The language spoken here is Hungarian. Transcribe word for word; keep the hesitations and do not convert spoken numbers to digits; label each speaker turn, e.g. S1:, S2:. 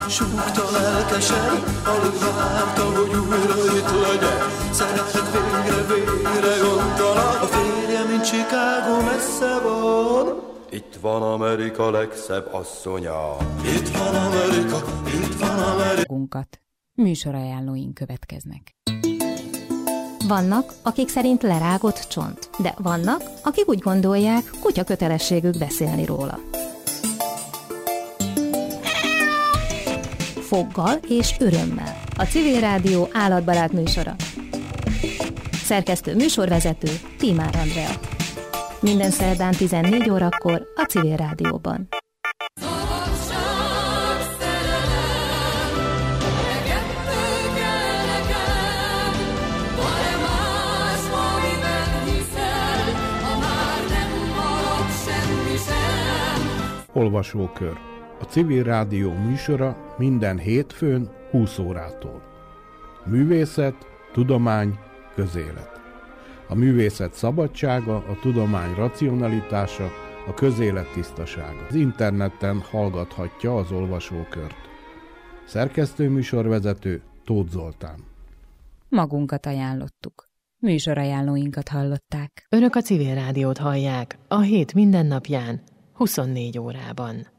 S1: Súgta lelkesen, alig várta, hogy újra itt legyen. Szerethet végre, végre gondola, a férje, mint Chicago messze van. Itt van Amerika legszebb asszonya. Itt van Amerika, itt van Amerika.
S2: Műsorajánlóink következnek.
S3: Vannak, akik szerint lerágott csont, de vannak, akik úgy gondolják, kutya kötelességük beszélni róla. Foggal és örömmel. A Civil Rádió állatbarát műsora. Szerkesztő műsorvezető Tímár Andrea. Minden szerdán tizennégy órakor a Civil Rádióban.
S4: Olvasókör. A Civil Rádió műsora minden hétfőn húsz órától. Művészet, tudomány, közélet. A művészet szabadsága, a tudomány racionalitása, a közélet tisztasága. Az interneten hallgathatja az olvasókört. Szerkesztő műsorvezető Tóth Zoltán.
S2: Magunkat ajánlottuk. Műsorajánlóinkat hallották.
S5: Önök a Civil Rádiót hallják a hét minden napján, huszonnégy órában.